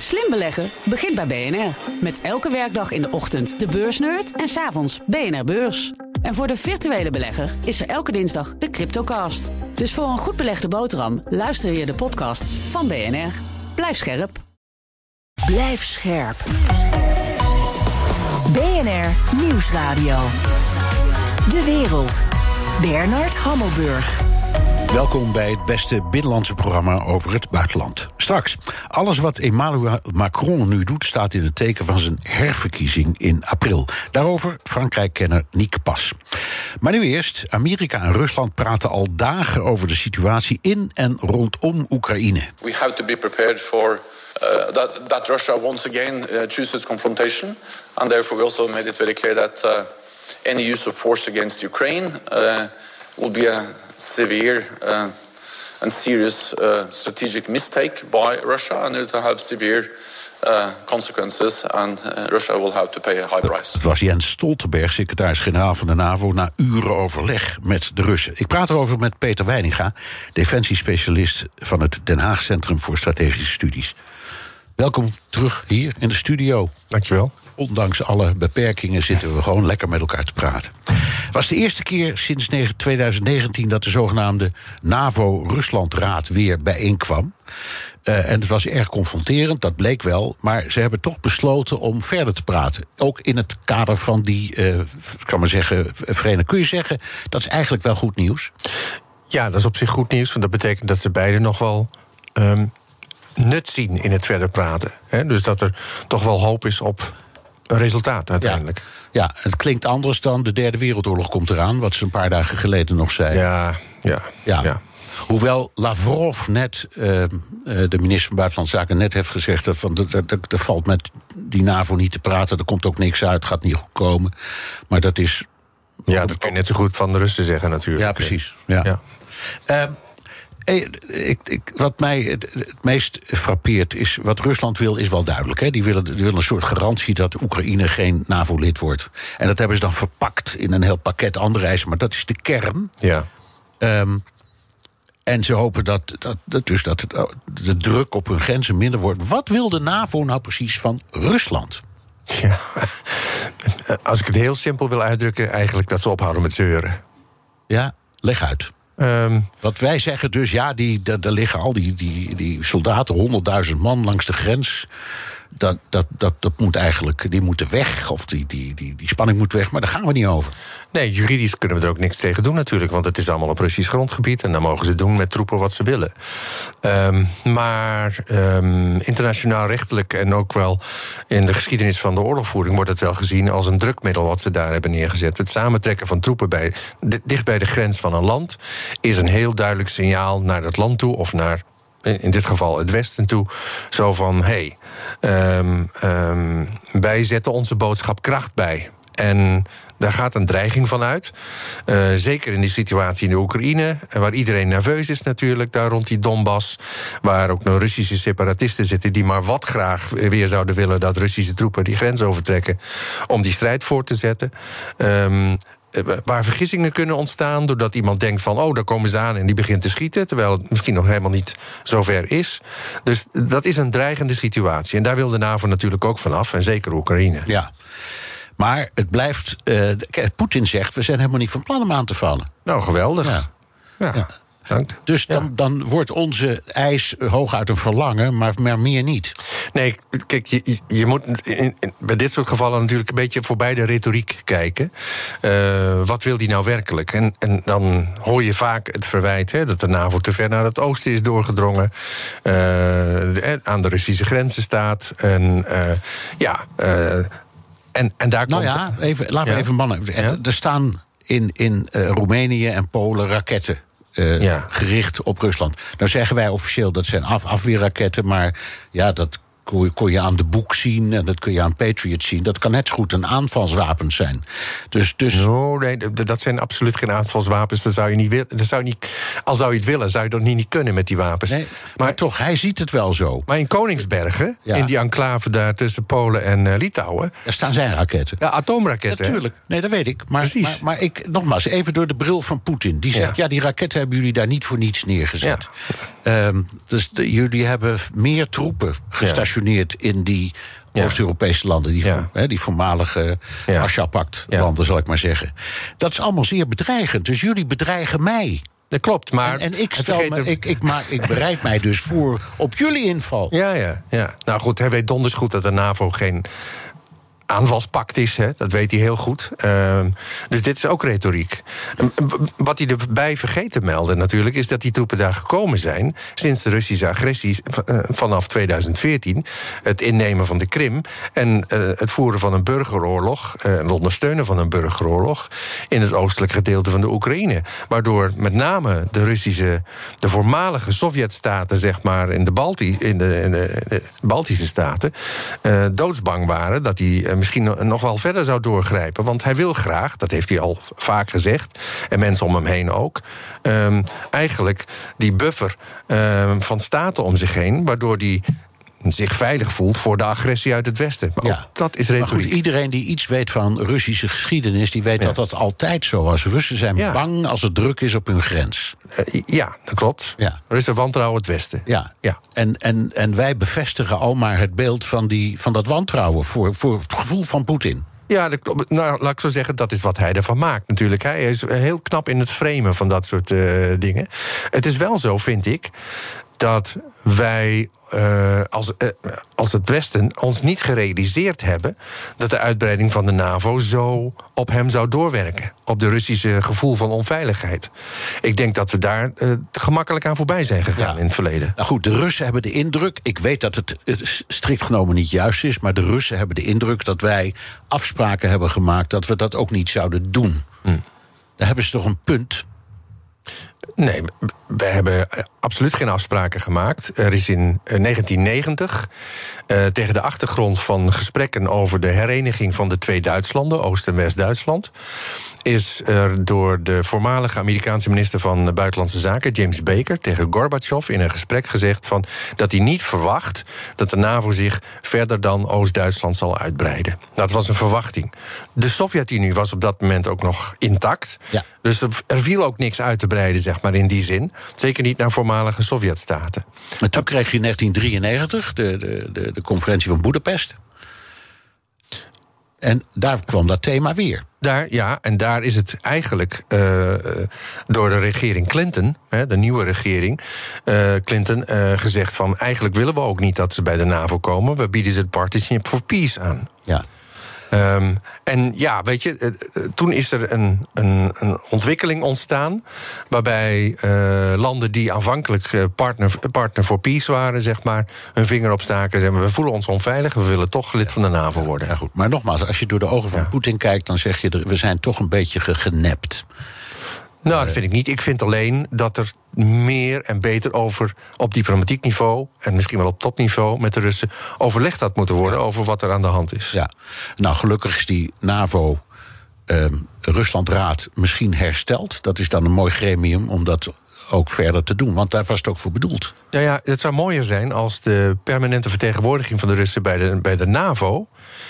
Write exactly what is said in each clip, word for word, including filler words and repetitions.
Slim beleggen begint bij B N R. Met elke werkdag in de ochtend de beursnerd en 's avonds B N R Beurs. En voor de virtuele belegger is er elke dinsdag de Cryptocast. Dus voor een goed belegde boterham luister je de podcasts van B N R. Blijf scherp. Blijf scherp. B N R Nieuwsradio. De wereld. Bernard Hammelburg. Welkom bij het beste binnenlandse programma over het buitenland. Straks, alles wat Emmanuel Macron nu doet staat in het teken van zijn herverkiezing in april. Daarover Frankrijk-kenner Niek Pas. Maar nu eerst, Amerika en Rusland praten al dagen over de situatie in en rondom Oekraïne. We have to be prepared for uh, that, that Russia once again uh, chooses confrontation. And therefore we also made it very clear that uh, any use of force against Ukraine uh, will be a severe uh, and serious uh, strategic mistake by Russia, and it will have severe uh, consequences, and uh, Russia will have to pay a high price. Het was Jens Stoltenberg, secretaris-generaal van de NAVO, na uren overleg met de Russen. Ik praat erover met Peter Weininga, defensiespecialist van het Den Haag Centrum voor Strategische Studies. Welkom terug hier in de studio. Dankjewel. Ondanks alle beperkingen zitten we gewoon lekker met elkaar te praten. Het was de eerste keer sinds twintig negentien dat de zogenaamde NAVO-Ruslandraad weer bijeenkwam. Uh, en het was erg confronterend, dat bleek wel. Maar ze hebben toch besloten om verder te praten. Ook in het kader van die, uh, ik kan maar zeggen, vereniging. Kun je zeggen, dat is eigenlijk wel goed nieuws? Ja, dat is op zich goed nieuws, want dat betekent dat ze beiden nog wel Um, nut zien in het verder praten. He, dus dat er toch wel hoop is op een resultaat uiteindelijk. Ja, ja, het klinkt anders dan de Derde Wereldoorlog komt eraan, wat ze een paar dagen geleden nog zei. Ja, ja, ja. ja. Hoewel Lavrov net, uh, de minister van Buitenlandse Zaken, net heeft gezegd dat van, er valt met die NAVO niet te praten, er komt ook niks uit, gaat niet goed komen. Maar dat is. Ja, dat kun je net zo goed van de Russen zeggen natuurlijk. Ja, precies. Ja. Ja. Uh, Ik, ik, wat mij het, het meest frappeert is, wat Rusland wil, is wel duidelijk. Hè? Die, willen, die willen een soort garantie dat Oekraïne geen NAVO-lid wordt. En dat hebben ze dan verpakt in een heel pakket andere eisen, maar dat is de kern. Ja. Um, en ze hopen dat, dat, dat, dus dat de druk op hun grenzen minder wordt. Wat wil de NAVO nou precies van Rusland? Ja. Als ik het heel simpel wil uitdrukken, eigenlijk dat ze ophouden met zeuren. Ja, leg uit. Um, Wat wij zeggen dus, ja, die, daar, daar liggen al die, die, die soldaten, honderdduizend man langs de grens. Dat, dat, dat, dat moet eigenlijk, die moeten weg, of die, die, die, die spanning moet weg, maar daar gaan we niet over. Nee, juridisch kunnen we er ook niks tegen doen natuurlijk, want het is allemaal op Russisch grondgebied en dan mogen ze doen met troepen wat ze willen. Um, maar um, internationaal rechtelijk en ook wel in de geschiedenis van de oorlogvoering wordt het wel gezien als een drukmiddel wat ze daar hebben neergezet. Het samentrekken van troepen bij, dicht bij de grens van een land is een heel duidelijk signaal naar dat land toe of naar, in dit geval het Westen toe, zo van, hé, hey, um, um, wij zetten onze boodschap kracht bij. En daar gaat een dreiging van uit. Uh, zeker in die situatie in de Oekraïne, waar iedereen nerveus is natuurlijk, daar rond die Donbass, waar ook nog Russische separatisten zitten die maar wat graag weer zouden willen dat Russische troepen die grens overtrekken om die strijd voort te zetten. Um, Waar vergissingen kunnen ontstaan doordat iemand denkt van, oh, daar komen ze aan en die begint te schieten, terwijl het misschien nog helemaal niet zover is. Dus dat is een dreigende situatie. En daar wil de NAVO natuurlijk ook vanaf, en zeker Oekraïne. Ja, maar het blijft, uh, Poetin zegt, we zijn helemaal niet van plan om aan te vallen. Nou, geweldig. Ja. Ja. Ja. Dank. Dus dan, ja. dan wordt onze eis hooguit een verlangen, maar, maar meer niet. Nee, kijk, je, je moet in, in, bij dit soort gevallen natuurlijk een beetje voorbij de retoriek kijken. Uh, wat wil die nou werkelijk? En, en dan hoor je vaak het verwijt, hè, dat de NAVO te ver naar het oosten is doorgedrongen, uh, de, aan de Russische grenzen staat. En uh, ja, uh, en, en daar nou komt. Nou ja, even, laten we ja. even mannen. Ja? Er staan in, in uh, Roemenië en Polen raketten. Uh, ja. gericht op Rusland. Nou zeggen wij officieel dat zijn af, afweerraketten, maar ja, dat kon je, kon je aan de boek zien en dat kun je aan Patriot zien. Dat kan net zo goed een aanvalswapen zijn. Dus, dus... No, nee, dat zijn absoluut geen aanvalswapens. Dat zou je niet willen. Dat zou je niet, al zou je het willen, zou je dat niet, niet kunnen met die wapens. Nee, maar, maar toch, hij ziet het wel zo. Maar in Koningsbergen, ja. in die enclave daar tussen Polen en uh, Litouwen, daar staan zijn raketten. Ja, atoomraketten. Natuurlijk. Nee, dat weet ik. Maar, maar, maar ik, nogmaals, even door de bril van Poetin. Die zegt, ja. ja, die raketten hebben jullie daar niet voor niets neergezet. Ja. Um, dus de, jullie hebben meer troepen gestationeerd. gestationeerd in die ja. Oost-Europese landen, die, ja. vo, die voormalige ja. Warschau-pact-landen, ja. zal ik maar zeggen. Dat is allemaal zeer bedreigend. Dus jullie bedreigen mij. Dat klopt, maar... En, en ik, stel me, er... ik, ik, maak, ik bereid mij dus voor op jullie inval. Ja, ja, ja. Nou goed, hij weet donders goed dat de NAVO geen aanvalspact is, hè? Dat weet hij heel goed. Uh, dus dit is ook retoriek. Uh, wat hij erbij vergeet te melden natuurlijk, is dat die troepen daar gekomen zijn sinds de Russische agressie uh, vanaf tweeduizend veertien, het innemen van de Krim en uh, het voeren van een burgeroorlog, uh, het ondersteunen van een burgeroorlog in het oostelijke gedeelte van de Oekraïne, waardoor met name de Russische, de voormalige Sovjetstaten, zeg maar, in de, Balti, in de, in de, de Baltische staten, uh, doodsbang waren dat die uh, misschien nog wel verder zou doorgrijpen. Want hij wil graag, dat heeft hij al vaak gezegd, en mensen om hem heen ook, um, eigenlijk die buffer um, van staten om zich heen, waardoor hij zich veilig voelt voor de agressie uit het Westen. Maar ja. dat is retoriek. Maar goed, iedereen die iets weet van Russische geschiedenis, die weet ja. dat dat altijd zo was. Russen zijn ja. bang als het druk is op hun grens. Uh, ja, dat klopt. Ja. Russen wantrouwen het Westen. Ja. ja. En, en, en wij bevestigen al maar het beeld van, die, van dat wantrouwen voor, voor het gevoel van Poetin. Ja, nou, laat ik zo zeggen, dat is wat hij ervan maakt natuurlijk. Hij is heel knap in het framen van dat soort uh, dingen. Het is wel zo, vind ik, dat wij uh, als, uh, als het Westen ons niet gerealiseerd hebben dat de uitbreiding van de NAVO zo op hem zou doorwerken. Op de Russische gevoel van onveiligheid. Ik denk dat we daar uh, gemakkelijk aan voorbij zijn gegaan ja. in het verleden. Nou goed, de Russen hebben de indruk, ik weet dat het strikt genomen niet juist is, maar de Russen hebben de indruk dat wij afspraken hebben gemaakt dat we dat ook niet zouden doen. Hm. Daar hebben ze toch een punt. Nee, we hebben absoluut geen afspraken gemaakt. Er is in negentien negentig, uh, tegen de achtergrond van gesprekken over de hereniging van de twee Duitslanden, Oost- en West-Duitsland, is er door de voormalige Amerikaanse minister van Buitenlandse Zaken, James Baker, tegen Gorbachev in een gesprek gezegd van dat hij niet verwacht dat de NAVO zich verder dan Oost-Duitsland zal uitbreiden. Dat was een verwachting. De Sovjet-Unie was op dat moment ook nog intact. Ja. Dus er viel ook niks uit te breiden, zeg maar, in die zin. Zeker niet naar voormalige Sovjetstaten. Maar toen kreeg je in negentien drieënnegentig de, de, de, de conferentie van Boedapest. En daar kwam dat thema weer. Daar, ja, en daar is het eigenlijk uh, door de regering Clinton, hè, de nieuwe regering uh, Clinton, uh, gezegd van eigenlijk willen we ook niet dat ze bij de NAVO komen. We bieden ze het Partnership for Peace aan. Ja. Um, en ja, weet je, uh, toen is er een, een, een ontwikkeling ontstaan waarbij uh, landen die aanvankelijk uh, partner, partner for peace waren, zeg maar, hun vinger opstaken en zeggen, we voelen ons onveilig, we willen toch lid van de NAVO worden. Ja, goed. Maar nogmaals, als je door de ogen van ja. Poetin kijkt, dan zeg je, we zijn toch een beetje genept. Nou, dat vind ik niet. Ik vind alleen dat er meer en beter over op diplomatiek niveau en misschien wel op topniveau met de Russen overlegd had moeten worden over wat er aan de hand is. Ja, nou gelukkig is die NAVO uh, Ruslandraad misschien hersteld. Dat is dan een mooi gremium om dat ook verder te doen, want daar was het ook voor bedoeld. Ja, ja, het zou mooier zijn als de permanente vertegenwoordiging van de Russen bij de, bij de NAVO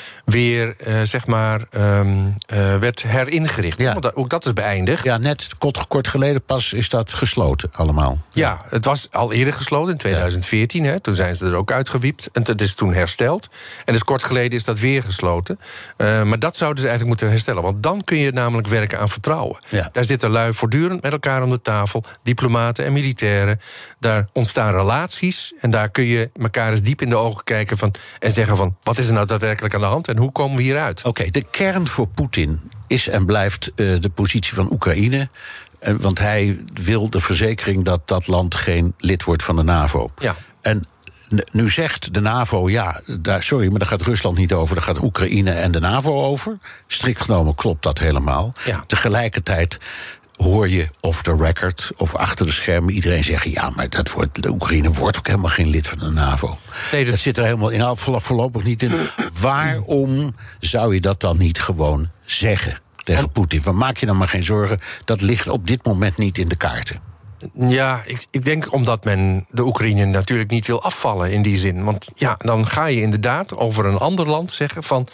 weer, uh, zeg maar, um, uh, werd heringericht. Ja. Want dat, ook dat is beëindigd. Ja, net kort, kort geleden pas is dat gesloten allemaal. Ja, ja, het was al eerder gesloten, in tweeduizend veertien. Ja. Hè, toen zijn ze er ook uitgewiept. En het is toen hersteld. En dus kort geleden is dat weer gesloten. Uh, maar dat zouden ze eigenlijk moeten herstellen. Want dan kun je namelijk werken aan vertrouwen. Ja. Daar zitten lui voortdurend met elkaar om de tafel. Diplomaten en militairen. Daar ontstaan relaties. En daar kun je elkaar eens diep in de ogen kijken van, en zeggen van, wat is er nou daadwerkelijk aan de hand? En hoe komen we hieruit? Oké, okay, de kern voor Poetin is en blijft uh, de positie van Oekraïne. Uh, want hij wil de verzekering dat dat land geen lid wordt van de NAVO. Ja. En nu zegt de NAVO, ja, daar, sorry, maar daar gaat Rusland niet over. Daar gaat Oekraïne en de NAVO over. Strikt genomen klopt dat helemaal. Ja. Tegelijkertijd hoor je off the record of achter de schermen iedereen zeggen, ja, maar dat wordt, de Oekraïne wordt ook helemaal geen lid van de NAVO. Nee, dat... dat zit er helemaal in, voorlopig niet in. Waarom zou je dat dan niet gewoon zeggen tegen Poetin? Van, maak je dan maar geen zorgen, dat ligt op dit moment niet in de kaarten. Ja, ik, ik denk omdat men de Oekraïne natuurlijk niet wil afvallen in die zin. Want ja, dan ga je inderdaad over een ander land zeggen van,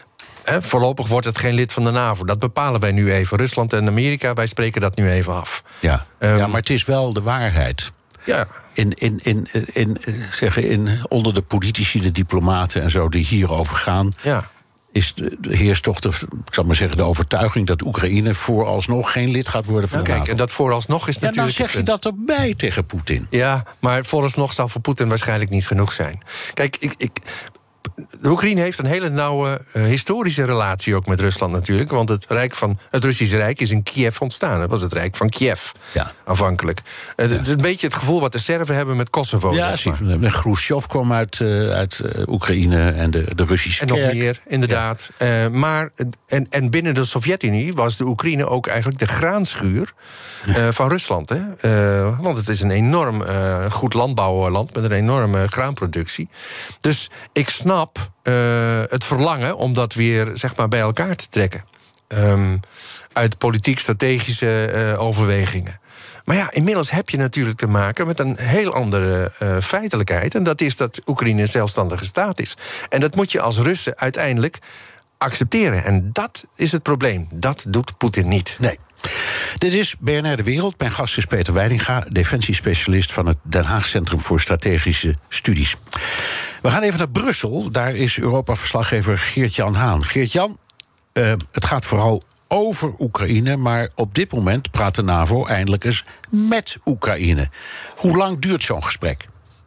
He, voorlopig wordt het geen lid van de NAVO. Dat bepalen wij nu even. Rusland en Amerika, wij spreken dat nu even af. Ja, um, ja maar het is wel de waarheid. Ja. In, in, in, in, in, zeggen, in, onder de politici, de diplomaten en zo die hierover gaan... Ja. Is de, de heerst toch de, ik zal maar zeggen, de overtuiging dat Oekraïne vooralsnog geen lid gaat worden van Nou, de kijk, NAVO. en dat vooralsnog is Ja, dan natuurlijk... zeg je dat erbij tegen Poetin. Ja, maar vooralsnog zal voor Poetin waarschijnlijk niet genoeg zijn. Kijk, ik, ik, de Oekraïne heeft een hele nauwe uh, historische relatie ook met Rusland natuurlijk. Want het, Rijk van, het Russische Rijk is in Kiev ontstaan. Dat was het Rijk van Kiev, Ja. afhankelijk. Uh, Ja. Het is een beetje het gevoel wat de Serven hebben met Kosovo. Ja, zeg maar. zie, Khrushchev kwam uit, uh, uit uh, Oekraïne en de, de Russische En kerk. nog meer, inderdaad. Ja. Uh, maar, en, en binnen de Sovjet-Unie was de Oekraïne ook eigenlijk de graanschuur uh, van Rusland. Hè? Uh, want het is een enorm uh, goed landbouwland met een enorme graanproductie. Dus ik snap uh, het verlangen om dat weer zeg maar, bij elkaar te trekken. Um, uit politiek-strategische uh, overwegingen. Maar ja, inmiddels heb je natuurlijk te maken met een heel andere uh, feitelijkheid. En dat is dat Oekraïne een zelfstandige staat is. En dat moet je als Russen uiteindelijk accepteren. En dat is het probleem. Dat doet Poetin niet. Nee. Dit is B N R De Wereld. Mijn gast is Peter Weidinga, defensiespecialist van het Den Haag Centrum voor Strategische Studies. We gaan even naar Brussel. Daar is Europa-verslaggever Geert-Jan Haan. Geert-Jan, uh, het gaat vooral over Oekraïne, maar op dit moment praat de NAVO eindelijk eens met Oekraïne. Hoe lang duurt zo'n gesprek?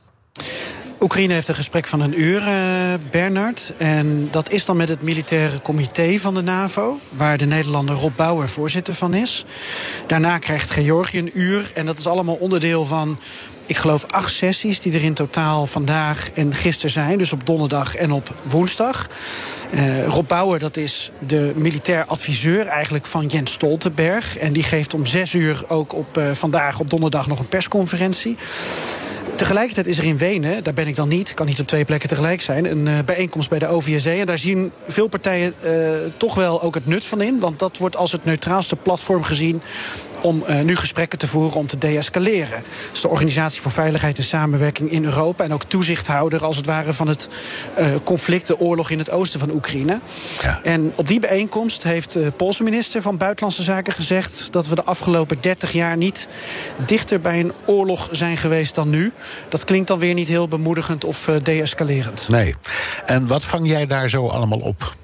Oekraïne heeft een gesprek van een uur, uh, Bernard. En dat is dan met het militaire comité van de NAVO, waar de Nederlander Rob Bauer voorzitter van is. Daarna krijgt Georgië een uur. En dat is allemaal onderdeel van, ik geloof, acht sessies die er in totaal vandaag en gisteren zijn. Dus op donderdag en op woensdag. Uh, Rob Bauer, dat is de militair adviseur eigenlijk van Jens Stoltenberg. En die geeft om zes uur ook op uh, vandaag op donderdag nog een persconferentie. Tegelijkertijd is er in Wenen, daar ben ik dan niet, kan niet op twee plekken tegelijk zijn, een uh, bijeenkomst bij de O V S E. En daar zien veel partijen uh, toch wel ook het nut van in. Want dat wordt als het neutraalste platform gezien om uh, nu gesprekken te voeren om te deescaleren. Dat is de Organisatie voor Veiligheid en Samenwerking in Europa en ook toezichthouder als het ware van het uh, conflict, de oorlog in het oosten van Oekraïne. Ja. En op die bijeenkomst heeft de Poolse minister van Buitenlandse Zaken gezegd dat we de afgelopen dertig jaar niet dichter bij een oorlog zijn geweest dan nu. Dat klinkt dan weer niet heel bemoedigend of uh, deescalerend. Nee. En wat vang jij daar zo allemaal op?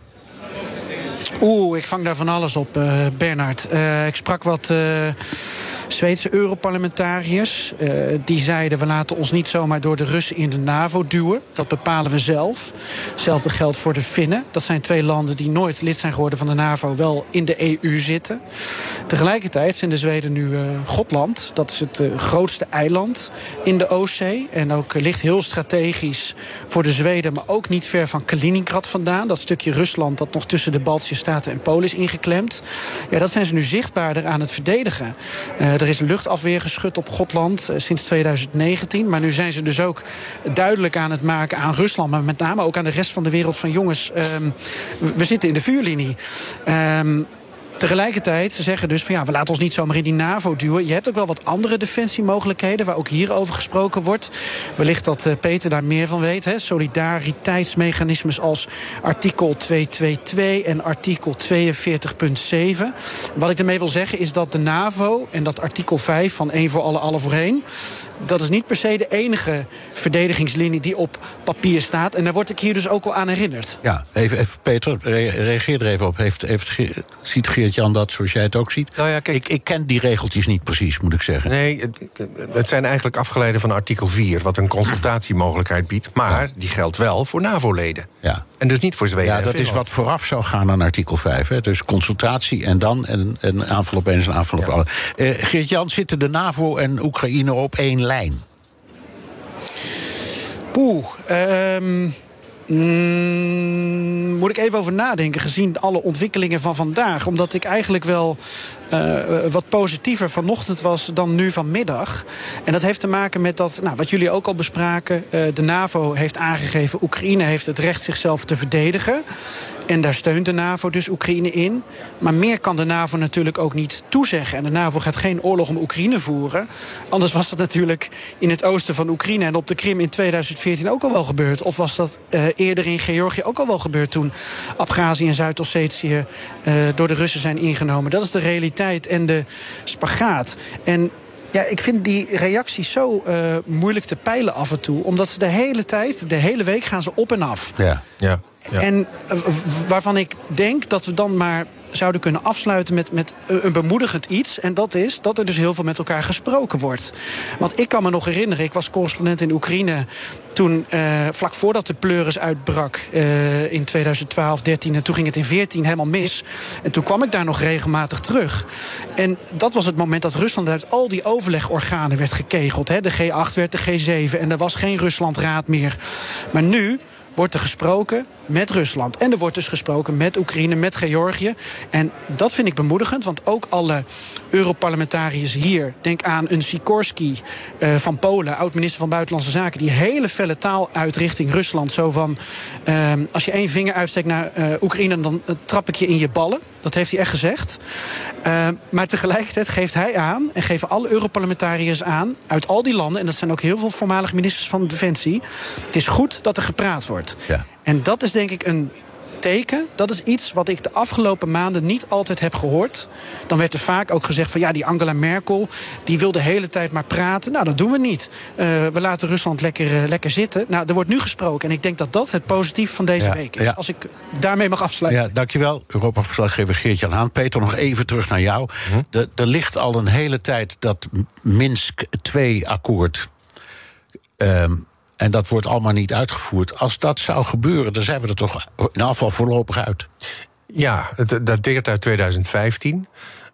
Oeh, ik vang daar van alles op, uh, Bernard. Uh, ik sprak wat uh, Zweedse Europarlementariërs. Uh, die zeiden, we laten ons niet zomaar door de Russen in de NAVO duwen. Dat bepalen we zelf. Hetzelfde geldt voor de Finnen. Dat zijn twee landen die nooit lid zijn geworden van de NAVO, wel in de E U zitten. Tegelijkertijd zijn de Zweden nu uh, Gotland. Dat is het uh, grootste eiland in de Oostzee. En ook uh, ligt heel strategisch voor de Zweden, maar ook niet ver van Kaliningrad vandaan. Dat stukje Rusland dat nog tussen de Baltische Staten en Polen is ingeklemd. Ja, dat zijn ze nu zichtbaarder aan het verdedigen. Uh, er is luchtafweergeschut op Gotland uh, sinds twintig negentien. Maar nu zijn ze dus ook duidelijk aan het maken aan Rusland, maar met name ook aan de rest van de wereld van jongens, um, we zitten in de vuurlinie. Um, Tegelijkertijd, ze zeggen dus van ja, we laten ons niet zomaar in die NAVO duwen. Je hebt ook wel wat andere defensiemogelijkheden waar ook hierover gesproken wordt. Wellicht dat uh, Peter daar meer van weet. Hè. Solidariteitsmechanismes als artikel tweehonderdtweeëntwintig en artikel tweeënveertig punt zeven. Wat ik ermee wil zeggen is dat de NAVO en dat artikel vijf van één voor alle, alle voor één, dat is niet per se de enige verdedigingslinie die op papier staat. En daar word ik hier dus ook al aan herinnerd. Ja, even, even Peter, reageer er even op. Heeft, heeft, ziet Geert-Jan dat zoals jij het ook ziet? Nou ja, kijk, ik, ik ken die regeltjes niet precies, moet ik zeggen. Nee, het, het zijn eigenlijk afgeleiden van artikel vier, wat een consultatiemogelijkheid biedt. Maar ja, die geldt wel voor NAVO-leden. Ja. En dus niet voor Zweden. Ja, dat is wat vooraf zou gaan aan artikel vijf. Hè. Dus consultatie en dan een, een aanval op één is een aanval op ja. alle. Uh, Geert-Jan, zitten de NAVO en Oekraïne op één lijn? Poeh, um... Mm, moet ik even over nadenken, gezien alle ontwikkelingen van vandaag. Omdat ik eigenlijk wel uh, wat positiever vanochtend was dan nu vanmiddag. En dat heeft te maken met dat, nou, wat jullie ook al bespraken. Uh, de NAVO heeft aangegeven, Oekraïne heeft het recht zichzelf te verdedigen. En daar steunt de NAVO dus Oekraïne in. Maar meer kan de NAVO natuurlijk ook niet toezeggen. En de NAVO gaat geen oorlog om Oekraïne voeren. Anders was dat natuurlijk in het oosten van Oekraïne en op de Krim in tweeduizend veertien ook al wel gebeurd. Of was dat uh, eerder in Georgië ook al wel gebeurd toen Abhazie en Zuid-Ossetië uh, door de Russen zijn ingenomen. Dat is de realiteit en de spagaat. En Ja, ik vind die reacties zo uh, moeilijk te peilen af en toe. Omdat ze de hele tijd, de hele week gaan ze op en af. Ja, ja. Ja. En uh, waarvan ik denk dat we dan maar zouden kunnen afsluiten met, met een bemoedigend iets. En dat is dat er dus heel veel met elkaar gesproken wordt. Want ik kan me nog herinneren, ik was correspondent in Oekraïne toen, uh, vlak voordat de pleuris uitbrak uh, in tweeduizend twaalf, dertien... en toen ging het in veertien helemaal mis. En toen kwam ik daar nog regelmatig terug. En dat was het moment dat Rusland uit al die overlegorganen werd gekegeld. Hè. De G acht werd de G zeven en er was geen Ruslandraad meer. Maar nu wordt er gesproken met Rusland. En er wordt dus gesproken met Oekraïne, met Georgië. En dat vind ik bemoedigend, want ook alle Europarlementariërs hier, denk aan een Sikorski uh, van Polen, oud-minister van Buitenlandse Zaken, die hele felle taal uit richting Rusland. Zo van, uh, als je één vinger uitsteekt naar uh, Oekraïne, dan uh, trap ik je in je ballen. Dat heeft hij echt gezegd. Uh, maar tegelijkertijd geeft hij aan, en geven alle Europarlementariërs aan, uit al die landen, en dat zijn ook heel veel voormalige ministers van Defensie, het is goed dat er gepraat wordt. Ja. En dat is denk ik een teken. Dat is iets wat ik de afgelopen maanden niet altijd heb gehoord. Dan werd er vaak ook gezegd van ja, die Angela Merkel, die wil de hele tijd maar praten. Nou, dat doen we niet. Uh, we laten Rusland lekker, uh, lekker zitten. Nou, er wordt nu gesproken. En ik denk dat dat het positief van deze ja, week is. Ja. Als ik daarmee mag afsluiten. Ja, dankjewel. Europa-verslaggever Geert-Jan Haan. Peter, nog even terug naar jou. Hm? De, er ligt al een hele tijd dat Minsk twee akkoord Um, En dat wordt allemaal niet uitgevoerd. Als dat zou gebeuren, dan zijn we er toch in ieder geval voorlopig uit. Ja, het dateert uit tweeduizend vijftien.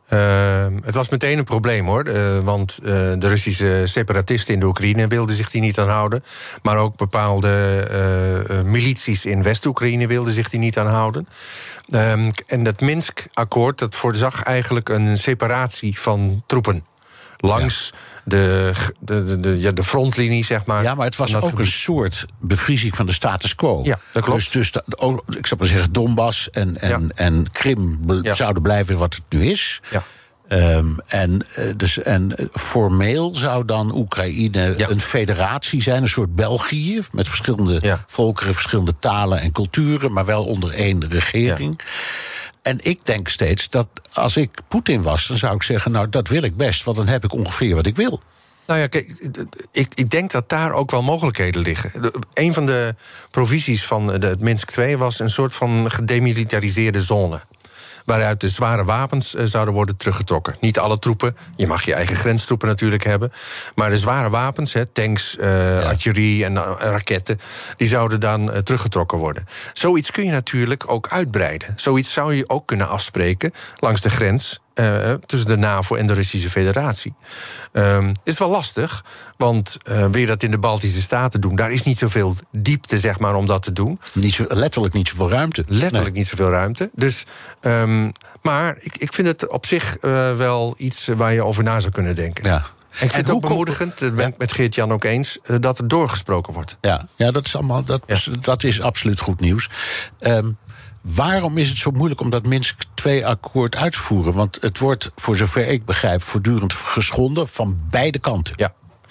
Uh, het was meteen een probleem, hoor. Uh, want uh, de Russische separatisten in de Oekraïne wilden zich die niet aan houden. Maar ook bepaalde uh, milities in West-Oekraïne wilden zich die niet aan houden. Uh, en dat Minsk-akkoord, dat voorzag eigenlijk een separatie van troepen langs Ja. De, de, de, de, ja, de frontlinie, zeg maar. Ja, maar het was ook gebied. Een soort bevriezing van de status quo. Ja, dat klopt. Dus, dus de, ik zou maar zeggen, Donbass en, en, ja. en Krim be, ja. zouden blijven wat het nu is. Ja. Um, en, dus, en formeel zou dan Oekraïne ja. een federatie zijn, een soort België, met verschillende ja. volkeren, verschillende talen en culturen, maar wel onder één regering. Ja. En ik denk steeds dat als ik Poetin was, dan zou ik zeggen, nou, dat wil ik best, want dan heb ik ongeveer wat ik wil. Nou ja, kijk, ik, ik denk dat daar ook wel mogelijkheden liggen. De, een van de provisies van de Minsk twee was een soort van gedemilitariseerde zone, waaruit de zware wapens uh, zouden worden teruggetrokken. Niet alle troepen, je mag je eigen grenstroepen natuurlijk hebben, maar de zware wapens, he, tanks, uh, ja. artillerie en uh, raketten, die zouden dan uh, teruggetrokken worden. Zoiets kun je natuurlijk ook uitbreiden. Zoiets zou je ook kunnen afspreken langs de grens Uh, tussen de NAVO en de Russische Federatie. Um, is wel lastig, want uh, wil je dat in de Baltische Staten doen, daar is niet zoveel diepte, zeg maar, om dat te doen. Niet zo, letterlijk niet zoveel ruimte. Letterlijk nee. niet zoveel ruimte. Dus, um, maar ik, ik vind het op zich uh, wel iets waar je over na zou kunnen denken. Ja. En ik vind en het ook bemoedigend, dat ben ik met Geert-Jan ook eens, uh, dat er doorgesproken wordt. Ja, ja dat is allemaal dat, ja. dat is absoluut goed nieuws. Um, Waarom is het zo moeilijk om dat Minsk twee akkoord uit te voeren? Want het wordt, voor zover ik begrijp, voortdurend geschonden van beide kanten. Ja,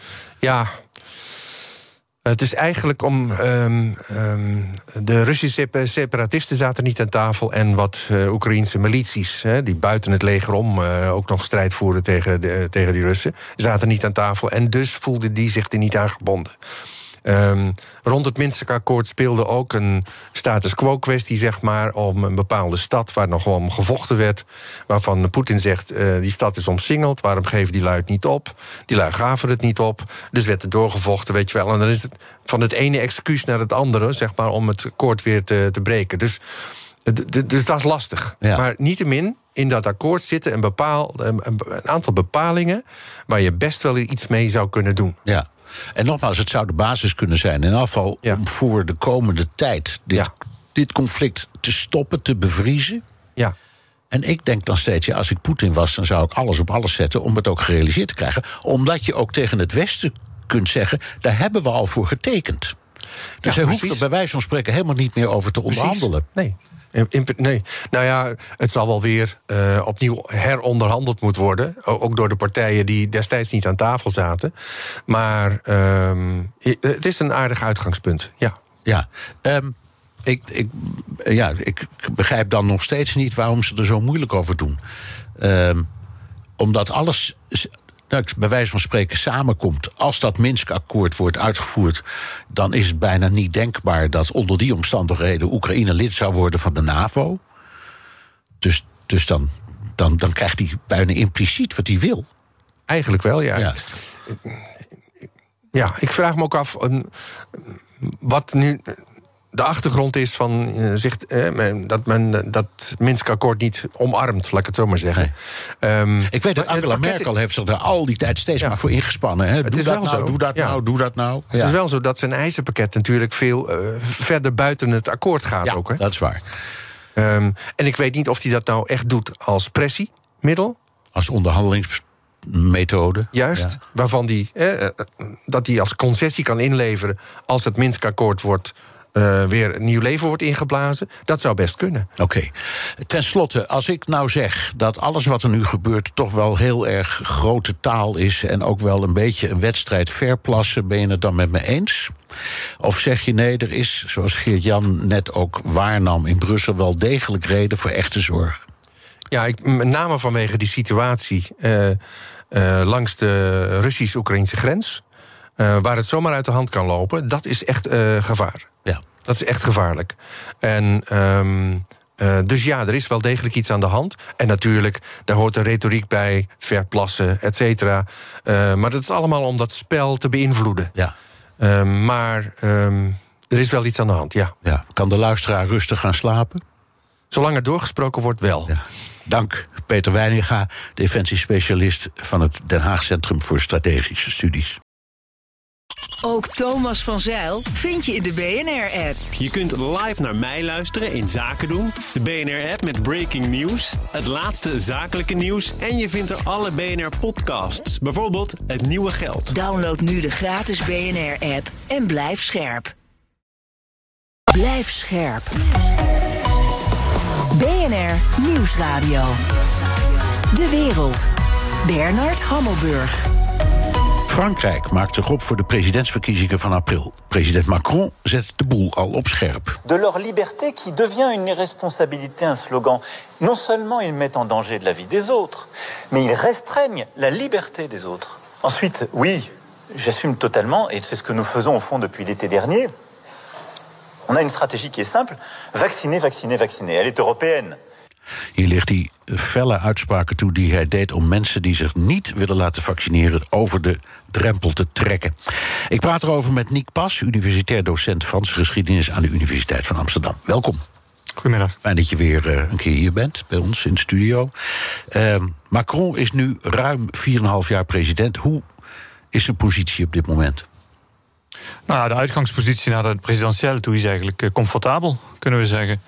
ja. Het is eigenlijk om Um, um, de Russische separatisten zaten niet aan tafel en wat uh, Oekraïense milities, hè, die buiten het leger om uh, ook nog strijd voeren tegen, de, tegen die Russen, zaten niet aan tafel en dus voelden die zich er niet aan gebonden. Um, rond het Minsk-akkoord speelde ook een status quo-kwestie, zeg maar, om een bepaalde stad waar nog wel om gevochten werd, waarvan Poetin zegt, uh, die stad is omsingeld, waarom geven die lui het niet op? Die lui gaven het niet op, dus werd er doorgevochten, weet je wel. En dan is het van het ene excuus naar het andere, zeg maar, om het akkoord weer te, te breken. Dus, dus dat is lastig. Ja. Maar niettemin, in dat akkoord zitten een, bepaal, een, een aantal bepalingen waar je best wel iets mee zou kunnen doen. Ja. En nogmaals, het zou de basis kunnen zijn, in afval, ja. om voor de komende tijd dit, ja. dit conflict te stoppen, te bevriezen. Ja. En ik denk dan steeds, ja, als ik Poetin was, dan zou ik alles op alles zetten om het ook gerealiseerd te krijgen. Omdat je ook tegen het Westen kunt zeggen, daar hebben we al voor getekend. Dus ja, hij precies. hoeft er bij wijze van spreken helemaal niet meer over te onderhandelen. Precies. Nee. Nee, nou ja, het zal wel weer uh, opnieuw heronderhandeld moeten worden. Ook door de partijen die destijds niet aan tafel zaten. Maar um, het is een aardig uitgangspunt, ja. Ja, um, ik, ik, ja, ik begrijp dan nog steeds niet waarom ze er zo moeilijk over doen. Um, omdat alles nou, bij wijze van spreken samenkomt. Als dat Minsk-akkoord wordt uitgevoerd, dan is het bijna niet denkbaar dat onder die omstandigheden Oekraïne lid zou worden van de NAVO. Dus, dus dan, dan, dan krijgt hij bijna impliciet wat hij wil. Eigenlijk wel, ja. Ja, ja ik vraag me ook af um, wat nu de achtergrond is van uh, zich, uh, dat men dat Minsk-akkoord niet omarmt, laat ik het zo maar zeggen. Nee. Um, ik weet dat Angela pakket... Merkel heeft zich daar al die tijd steeds ja. maar voor ingespannen. Hè. Het doe is dat wel nou, zo. doe dat ja. nou, doe dat nou. Ja. Het is wel zo dat zijn eisenpakket natuurlijk veel uh, verder buiten het akkoord gaat ja, ook. Hè? Dat is waar. Um, en ik weet niet of hij dat nou echt doet als pressiemiddel. Als onderhandelingsmethode. Juist, ja. waarvan die, eh, dat hij als concessie kan inleveren als het Minsk-akkoord wordt uh, weer een nieuw leven wordt ingeblazen. Dat zou best kunnen. Oké. Okay. Ten slotte, als ik nou zeg dat alles wat er nu gebeurt toch wel heel erg grote taal is en ook wel een beetje een wedstrijd verplassen, ben je het dan met me eens? Of zeg je nee, er is, zoals Geert-Jan net ook waarnam in Brussel, wel degelijk reden voor echte zorg? Ja, ik, met name vanwege die situatie uh, uh, langs de Russisch-Oekraïnse grens, Uh, waar het zomaar uit de hand kan lopen, dat is echt uh, gevaar. Ja. Dat is echt gevaarlijk. En um, uh, dus ja, er is wel degelijk iets aan de hand. En natuurlijk, daar hoort de retoriek bij, verplassen, et cetera. Uh, maar dat is allemaal om dat spel te beïnvloeden. Ja. Uh, maar um, er is wel iets aan de hand, ja. ja. Kan de luisteraar rustig gaan slapen? Zolang er doorgesproken wordt, wel. Ja. Dank, Peter Wijninga, defensiespecialist van het Den Haag Centrum voor Strategische Studies. Ook Thomas van Zijl vind je in de B N R-app. Je kunt live naar mij luisteren in Zaken doen, de B N R-app met breaking news, het laatste zakelijke nieuws en je vindt er alle B N R-podcasts, bijvoorbeeld Het Nieuwe Geld. Download nu de gratis B N R-app en blijf scherp. Blijf scherp. B N R Nieuwsradio. De wereld. Bernard Hammelburg. Frankrijk maakt zich op voor de presidentsverkiezingen van april. President Macron zet de boel al op scherp. De leur liberté qui devient une irresponsabilité, un slogan. Non seulement ils mettent en danger de la vie des autres, mais ils restreignent la liberté des autres. Ensuite, oui, j'assume totalement, et c'est ce que nous faisons au fond depuis l'été dernier. On a une stratégie qui est simple, vacciner, vacciner, vacciner. Elle est européenne. Hier ligt hij felle uitspraken toe die hij deed om mensen die zich niet willen laten vaccineren over de drempel te trekken. Ik praat erover met Nick Pas, universitair docent Franse geschiedenis aan de Universiteit van Amsterdam. Welkom. Goedemiddag. Fijn dat je weer uh, een keer hier bent bij ons in de studio. Uh, Macron is nu ruim vier en een half jaar president. Hoe is zijn positie op dit moment? Nou, de uitgangspositie naar de presidentiële toe is eigenlijk uh, comfortabel, kunnen we zeggen.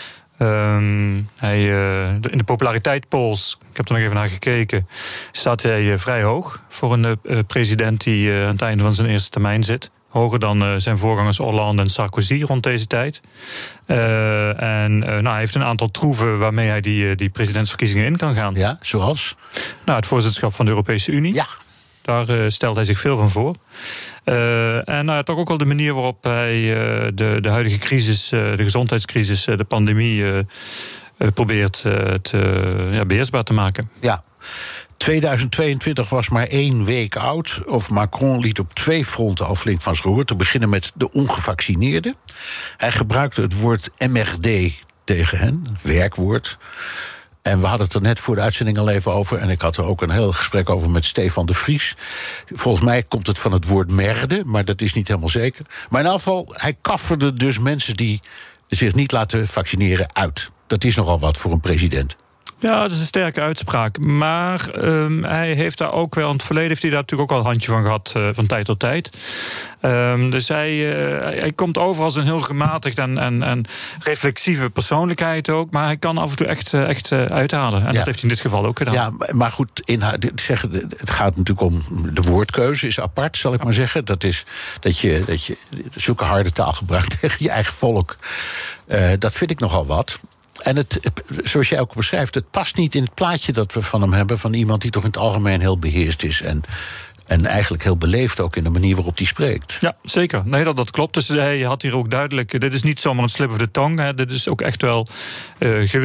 Um, hij, uh, in de populariteitspolls, ik heb er nog even naar gekeken, staat hij uh, vrij hoog voor een uh, president die uh, aan het einde van zijn eerste termijn zit. Hoger dan uh, zijn voorgangers Hollande en Sarkozy rond deze tijd. Uh, en uh, nou, hij heeft een aantal troeven waarmee hij die, uh, die presidentsverkiezingen in kan gaan. Ja, zoals? Nou, het voorzitterschap van de Europese Unie. Ja. Daar uh, stelt hij zich veel van voor. Uh, en nou, toch ook wel de manier waarop hij uh, de, de huidige crisis, uh, de gezondheidscrisis, uh, de pandemie uh, uh, probeert uh, te, ja, beheersbaar te maken. Ja. tweeduizend tweeëntwintig was maar één week oud. Of Macron liet op twee fronten al flink van zich horen. Te beginnen met de ongevaccineerden. Hij gebruikte het woord M R D tegen hen, werkwoord. En we hadden het er net voor de uitzending al even over. En ik had er ook een heel gesprek over met Stefan de Vries. Volgens mij komt het van het woord merde, maar dat is niet helemaal zeker. Maar in elk geval, hij kafferde dus mensen die zich niet laten vaccineren uit. Dat is nogal wat voor een president. Ja, dat is een sterke uitspraak. Maar um, hij heeft daar ook wel, in het verleden heeft hij daar natuurlijk ook al een handje van gehad, uh, van tijd tot tijd. Um, dus hij, uh, hij komt over als een heel gematigd en, en, en reflexieve persoonlijkheid ook. Maar hij kan af en toe echt, uh, echt uh, uithalen. En ja. Dat heeft hij in dit geval ook gedaan. Ja, maar goed, inhoud, zeg, het gaat natuurlijk om de woordkeuze is apart, zal ik maar zeggen. Dat is dat je, dat je zulke harde taal gebruikt tegen je eigen volk. Uh, dat vind ik nogal wat. En het, zoals jij ook beschrijft, het past niet in het plaatje dat we van hem hebben, van iemand die toch in het algemeen heel beheerst is en, en eigenlijk heel beleefd ook in de manier waarop hij spreekt. Ja, zeker. Nee, dat, dat klopt. Dus hij had hier ook duidelijk, dit is niet zomaar een slip of the tongue, hè. Dit is ook echt wel uh, gewild.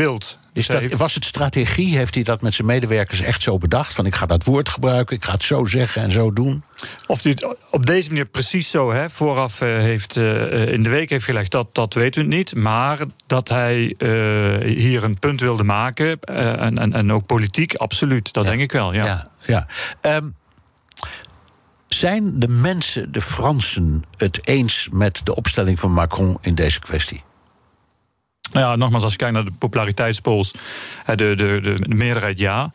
Dus dat, was het strategie? Heeft hij dat met zijn medewerkers echt zo bedacht? Van ik ga dat woord gebruiken, ik ga het zo zeggen en zo doen? Of hij het op deze manier precies zo hè, vooraf uh, heeft, uh, in de week heeft gelegd, dat, dat weten we niet. Maar dat hij uh, hier een punt wilde maken, uh, en, en, en ook politiek, absoluut. Dat ja. denk ik wel, ja. ja, ja. Um, zijn de mensen, de Fransen, het eens met de opstelling van Macron in deze kwestie? Nou ja, nogmaals, als je kijkt naar de populariteitspolls, de, de, de, de meerderheid ja.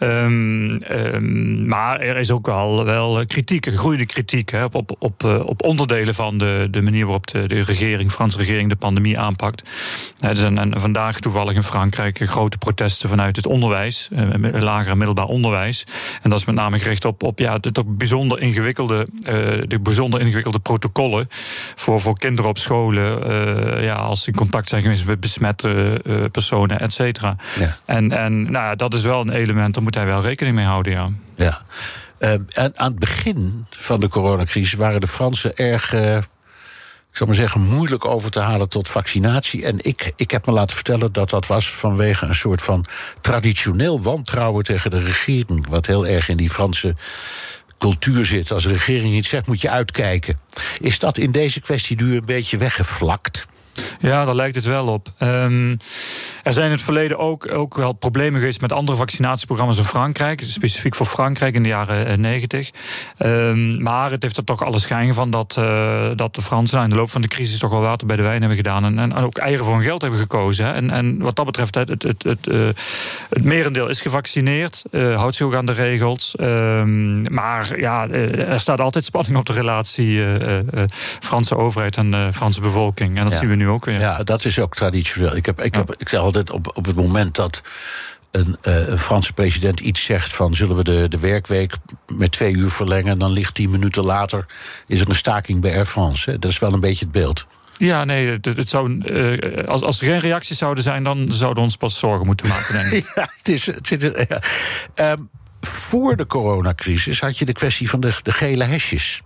Um, um, maar er is ook al wel kritiek, gegroeide kritiek hè, op, op, op, op onderdelen van de, de manier waarop de, de regering, de Franse regering, de pandemie aanpakt. Er zijn en vandaag toevallig in Frankrijk grote protesten vanuit het onderwijs, lager en middelbaar onderwijs. En dat is met name gericht op, op ja, de toch bijzonder ingewikkelde, uh, de bijzonder ingewikkelde protocollen voor, voor kinderen op scholen, uh, ja, als ze in contact zijn geweest met besmette uh, personen, et cetera. Ja. En, en nou ja, dat is wel een element, daar moet hij wel rekening mee houden, ja. Ja. Uh, en aan het begin van de coronacrisis waren de Fransen erg, uh, ik zal maar zeggen, moeilijk over te halen tot vaccinatie. En ik, ik heb me laten vertellen dat dat was vanwege een soort van traditioneel wantrouwen tegen de regering, wat heel erg in die Franse cultuur zit. Als de regering iets zegt, moet je uitkijken. Is dat in deze kwestie nu een beetje weggevlakt? Ja, daar lijkt het wel op. Um, er zijn in het verleden ook, ook wel problemen geweest met andere vaccinatieprogramma's in Frankrijk, specifiek voor Frankrijk in de jaren negentig. Um, maar het heeft er toch alle schijn van dat, uh, dat de Fransen nou, in de loop van de crisis toch wel water bij de wijn hebben gedaan en, en ook eieren voor hun geld hebben gekozen. Hè. En, en wat dat betreft, het, het, het, het, uh, het merendeel is gevaccineerd, uh, houdt zich ook aan de regels. Um, maar ja, er staat altijd spanning op de relatie uh, uh, Franse overheid en uh, Franse bevolking. En dat ja. zien we nu ook weer. Ja, dat is ook traditioneel. Ik, heb, ik, heb, ik zeg altijd, op, op het moment dat een, uh, een Franse president iets zegt van zullen we de, de werkweek met twee uur verlengen, dan ligt tien minuten later is er een staking bij Air France. Hè. Dat is wel een beetje het beeld. Ja, nee, het, het zou, uh, als, als er geen reacties zouden zijn, dan zouden we ons pas zorgen moeten maken, denk ik. Ja, het is, het is, ja. Um, voor de coronacrisis had je de kwestie van de, de gele hesjes.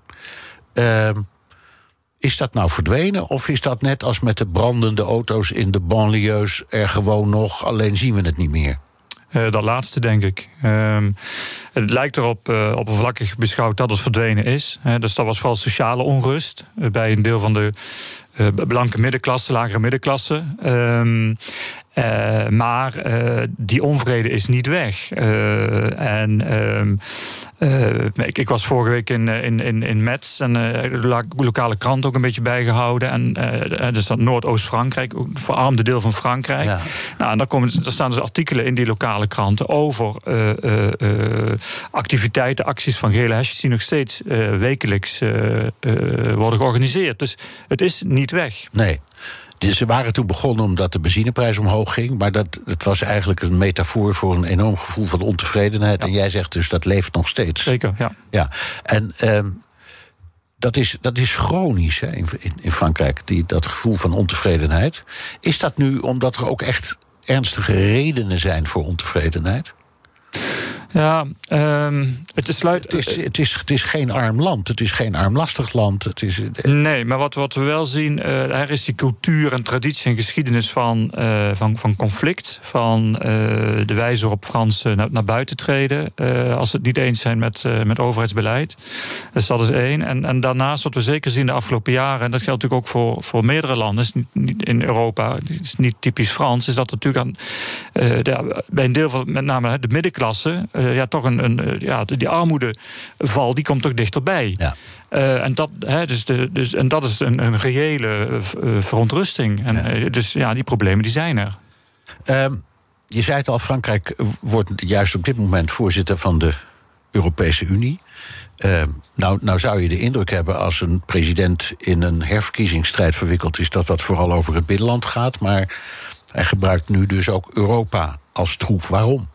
Um, Is dat nou verdwenen of is dat net als met de brandende auto's in de banlieues er gewoon nog, alleen zien we het niet meer? Uh, dat laatste, denk ik. Uh, het lijkt erop, uh, oppervlakkig beschouwd, dat het verdwenen is. Uh, dus dat was vooral sociale onrust uh, bij een deel van de uh, blanke middenklasse, lagere middenklasse. Uh, Uh, maar uh, die onvrede is niet weg. Uh, en uh, uh, ik, ik was vorige week in, in, in, in Metz en uh, de lokale krant ook een beetje bijgehouden. En uh, dus dat Noordoost-Frankrijk, het verarmde deel van Frankrijk. Ja. Nou, en daar, komen, daar staan dus artikelen in die lokale kranten over uh, uh, uh, activiteiten, acties van gele hesjes die nog steeds uh, wekelijks uh, uh, worden georganiseerd. Dus het is niet weg. Nee. Dus ze waren toen begonnen omdat de benzineprijs omhoog ging, maar dat, dat was eigenlijk een metafoor voor een enorm gevoel van ontevredenheid. Ja. En jij zegt dus dat leeft nog steeds. Zeker, ja. ja. En um, dat, is, dat is chronisch hè, in, in Frankrijk, die, dat gevoel van ontevredenheid. Is dat nu omdat er ook echt ernstige redenen zijn voor ontevredenheid? Ja, um, het, is sluit... het, is, het, is, het is geen arm land, het is geen armlastig land. Het is... Nee, maar wat, wat we wel zien, uh, er is die cultuur en traditie en geschiedenis van, uh, van, van conflict, van uh, de wijze waarop Fransen naar, naar buiten treden, uh, als ze het niet eens zijn met, uh, met overheidsbeleid. Dus dat is één. En, en daarnaast, wat we zeker zien de afgelopen jaren, en dat geldt natuurlijk ook voor, voor meerdere landen, is niet, niet in Europa, is niet typisch Frans, is dat natuurlijk aan, uh, de, bij een deel van met name de middenklasse, uh, ja, toch een, een ja, die armoedeval, die komt toch dichterbij. Ja. Uh, en, dat, he, dus de, dus, en dat is een, een reële uh, verontrusting. En, ja. Uh, dus ja, die problemen die zijn er. Um, je zei het al, Frankrijk wordt juist op dit moment voorzitter van de Europese Unie. Uh, nou, nou zou je de indruk hebben als een president in een herverkiezingsstrijd verwikkeld is, dat dat vooral over het binnenland gaat. Maar hij gebruikt nu dus ook Europa als troef. Waarom?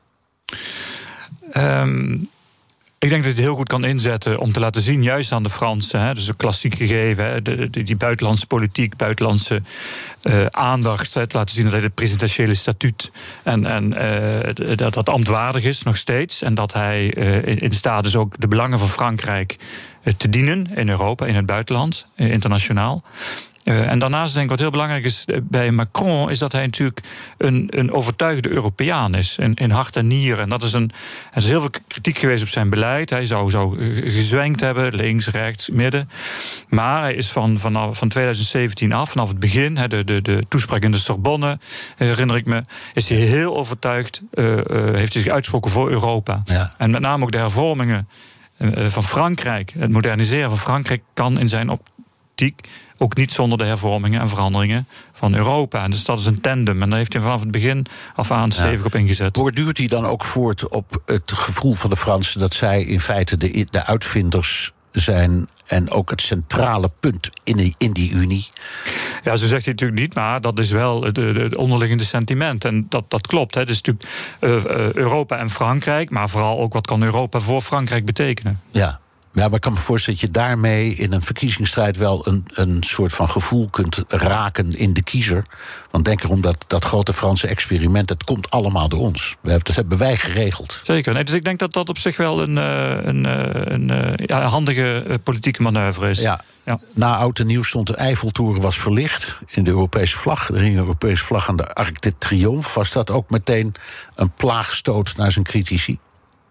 Um, ik denk dat het heel goed kan inzetten om te laten zien, juist aan de Fransen, hè, dus een klassiek gegeven, hè, de, de, die buitenlandse politiek, buitenlandse uh, aandacht, hè, te laten zien dat hij het presidentiële statuut en, en uh, dat dat ambtwaardig is nog steeds en dat hij uh, in, in staat is ook de belangen van Frankrijk uh, te dienen in Europa, in het buitenland, uh, internationaal. Uh, en daarnaast denk ik wat heel belangrijk is bij Macron, is dat hij natuurlijk een, een overtuigde Europeaan is, in, in hart en nieren. En dat is een, er is heel veel kritiek geweest op zijn beleid. Hij zou, zou gezwenkt hebben, links, rechts, midden. Maar hij is van, van, van twintig zeventien af, vanaf het begin, he, de, de, de toespraak in de Sorbonne, herinner ik me, is hij heel overtuigd, uh, uh, heeft hij zich uitgesproken voor Europa. Ja. En met name ook de hervormingen uh, van Frankrijk, het moderniseren van Frankrijk, kan in zijn optiek ook niet zonder de hervormingen en veranderingen van Europa. En dus dat is een tandem. En daar heeft hij vanaf het begin af aan stevig ja. op ingezet. Borduurt hij dan ook voort op het gevoel van de Fransen dat zij in feite de, de uitvinders zijn en ook het centrale punt in die, in die Unie? Ja, zo zegt hij natuurlijk niet, maar dat is wel het onderliggende sentiment. En dat, dat klopt. Hè. Het is natuurlijk uh, Europa en Frankrijk, maar vooral ook wat kan Europa voor Frankrijk betekenen. Ja. Ja, maar ik kan me voorstellen dat je daarmee in een verkiezingsstrijd wel een, een soort van gevoel kunt raken in de kiezer. Want denk erom dat dat grote Franse experiment, dat komt allemaal door ons. We hebben, dat hebben wij geregeld. Zeker. Nee, dus ik denk dat dat op zich wel een, een, een, een ja, handige politieke manoeuvre is. Ja. Ja. Na oud en nieuw stond de Eiffeltoren was verlicht in de Europese vlag. Er hing een Europese vlag aan de Arc de Triomphe. Was dat ook meteen een plaagstoot naar zijn critici?